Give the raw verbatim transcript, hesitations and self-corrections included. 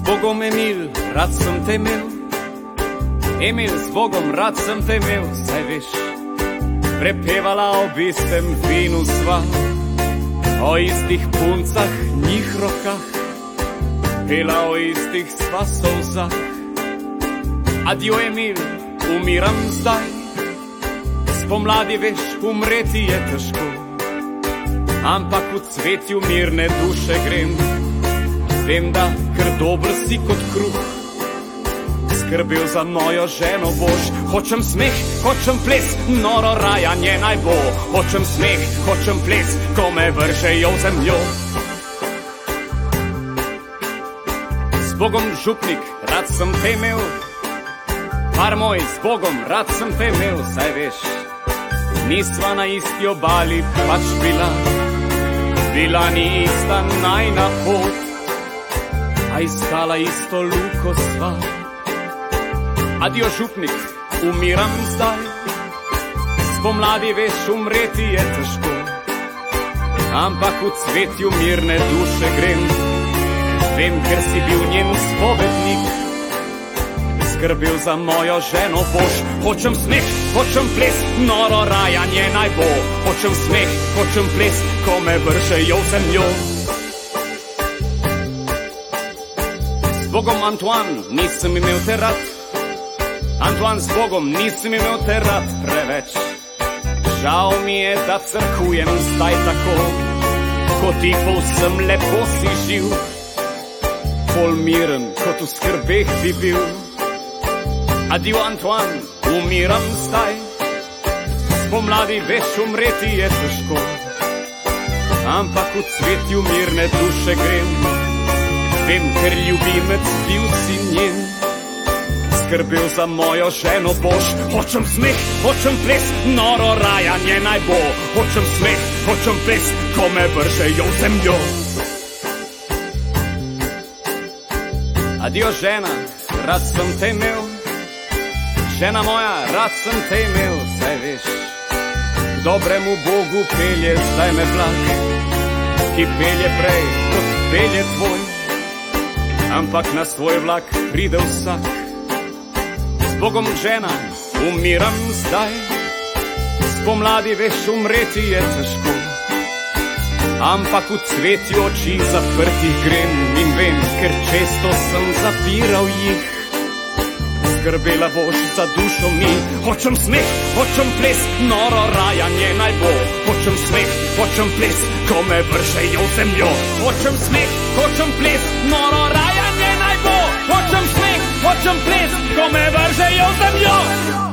Bogom, Emil, rad sem te imel. Emil, s Bogom, rad sem te imel, saj veš. Prepevala ob istem vinu sva, o istih puncah, njih rokah, pela o istih sva solzah. Adio, Emil, umiram zdaj. Spomladi veš, umreti je težko, ampak v cvetju mirne duše grem. Vem, da ker dober si kot kruh, skrbel za mojo ženo boš. Hočem smeh, hočem ples, noro rajanje naj bo. Hočem smeh, hočem ples, ko me vržejo v zemljo. S Bogom, župnik, rad sem te imel. Par moj, s Bogom, rad sem te imel, saj veš. Nisva na isti obali pač bila, bila ni ista najna pot, a iskala isto luko sva. Adio, župnik, umiram zdaj. Spomladi veš, umreti je težko, ampak v cvetju mirne duše grem. Vem, ker si bil njen spovednik, skrbel za mojo ženo boš. Hočem smeh, hočem ples, noro rajanje naj bo. Hočem smeh, hočem ples, ko me vržejo v zemljo. S Bogom, Antoine, nisem imel te rad. Antoine, s Bogom, nisem imel te rad preveč. Žal mi je, da crkujem zdaj tako, ko ti povsem lepo si živ. Bolj miren, kot v skrbeh bi bil. Adio, Antoine, umiram zdaj. Spomladi veš, umreti je težko, ampak v cvetju mirne duše grem. Vem, ker ljubimec bil si njen, skrbel za mojo ženo boš. Hočem smeh, hočem ples, noro rajanje naj bo. Hočem smeh, hočem ples, ko me vržejo v zemljo. Adio, žena, rad sem te imel. Žena moja, rad sem te imel, saj veš. Dobremu Bogu pelje zdaj me vlak, ki pelje prej kot pelje tvoj, ampak na svoj vlak pride vsak. S Bogom, žena, umiram zdaj. Spomladi veš, umreti je težko, ampak v cvetju oči zaprtih grem. In vem, ker često sem zapiral jih, skrbela boš za dušo mi. Hočem smeh, hočem ples, noro rajanje naj bo. Hočem smeh, hočem ples, ko me vržejo v zemljo. Hočem smeh, hočem ples, noro rajanje naj bo. Hočem smeh, hočem ples, ko me vržejo v zemljo.